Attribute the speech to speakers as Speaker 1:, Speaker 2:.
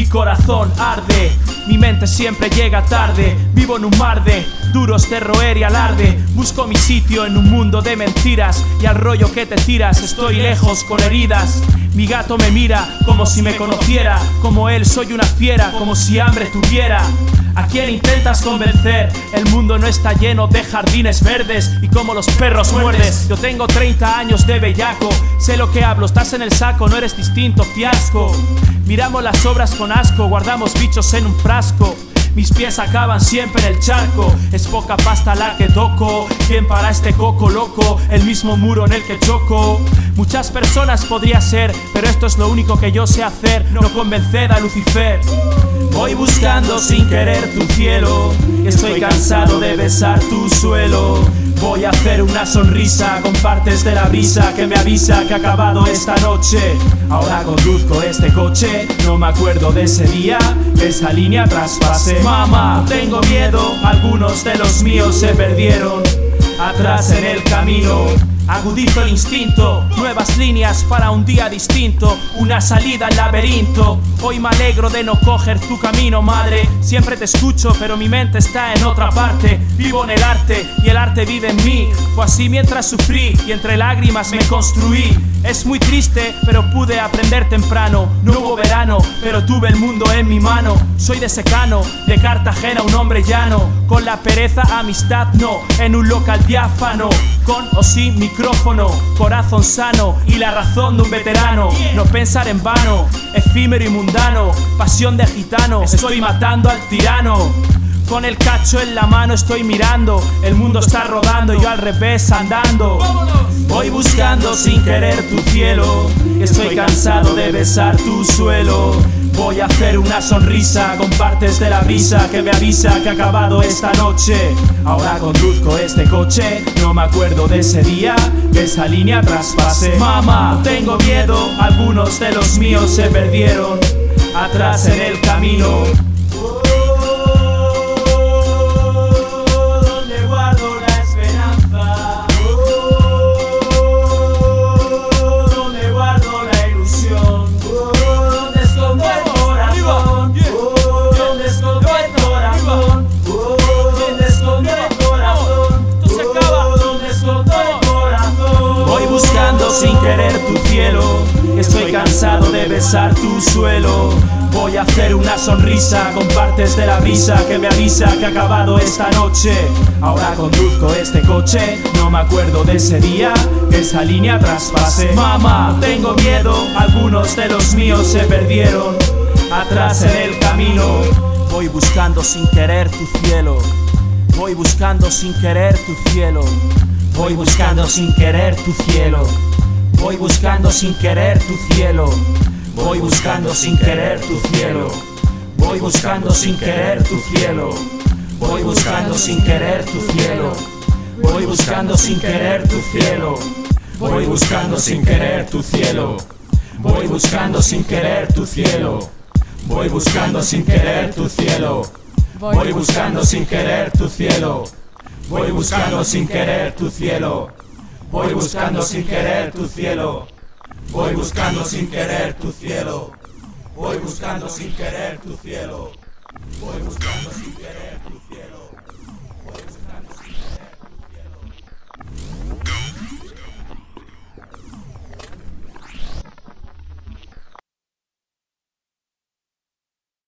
Speaker 1: corazón arde, mi mente siempre llega tarde. Vivo en un mar de duros de roer y alarde. Busco mi sitio en un mundo de mentiras, y al rollo que te tiras estoy lejos con heridas. Mi gato me mira como si me conociera, como él soy una fiera, como si hambre tuviera. ¿A quién intentas convencer? El mundo no está lleno de jardines verdes, y como los perros muerdes. Yo tengo 30 años de bellaco, sé lo que hablo, estás en el saco, no eres distinto, fiasco. Miramos las obras con asco, guardamos bichos en un frasco. Mis pies acaban siempre en el charco, es poca pasta la que toco. ¿Quién para este coco loco? El mismo muro en el que choco. Muchas personas podría ser, pero esto es lo único que yo sé hacer, no convencer a Lucifer. Voy buscando sin querer tu cielo, estoy cansado de besar tu suelo. Voy a hacer una sonrisa con partes de la brisa que me avisa que ha acabado esta noche. Ahora conduzco este coche, no me acuerdo de ese día que esa línea traspasé. Mamá, tengo miedo, algunos de los míos se perdieron atrás en el camino. Agudizo el instinto, nuevas líneas para un día distinto, una salida al laberinto. Hoy me alegro de no coger tu camino, madre. Siempre te escucho, pero mi mente está en otra parte. Vivo en el arte y el arte vive en mí. Fue así mientras sufrí y entre lágrimas me construí. Es muy triste, pero pude aprender temprano. No hubo verano, pero tuve el mundo en mi mano. Soy de Secano, de Cartagena, un hombre llano. Con la pereza, amistad no, en un local diáfano. Con o sin micrófono, corazón sano y la razón de un veterano. No pensar en vano, efímero y mundano, pasión de gitano. Estoy matando al tirano. Con el cacho en la mano estoy mirando, el mundo está rodando y yo al revés andando. Voy buscando sin querer tu cielo, estoy cansado de besar tu suelo. Voy a hacer una sonrisa con partes de la brisa que me avisa que ha acabado esta noche. Ahora conduzco este coche, no me acuerdo de ese día que esa línea traspasé. Mamá, tengo miedo, algunos de los míos se perdieron atrás en el camino. Sin querer tu cielo, estoy cansado de besar tu suelo. Voy a hacer una sonrisa con partes de la brisa que me avisa que ha acabado esta noche. Ahora conduzco este coche, no me acuerdo de ese día que esa línea traspasé. Mamá, tengo miedo, algunos de los míos se perdieron atrás en el camino. Voy buscando sin querer tu cielo, voy buscando sin querer tu cielo. Voy buscando sin querer tu cielo, voy buscando sin querer tu cielo. Voy buscando sin querer tu cielo, voy buscando sin querer tu cielo. Voy buscando sin querer tu cielo, voy buscando sin querer tu cielo. Voy buscando sin querer tu cielo, voy buscando sin querer tu cielo. Voy buscando sin querer tu cielo, voy buscando sin querer tu cielo. Voy buscando sin querer tu cielo, voy buscando sin querer tu cielo. Voy buscando sin querer tu cielo, voy buscando sin querer tu cielo. Voy buscando sin querer tu cielo.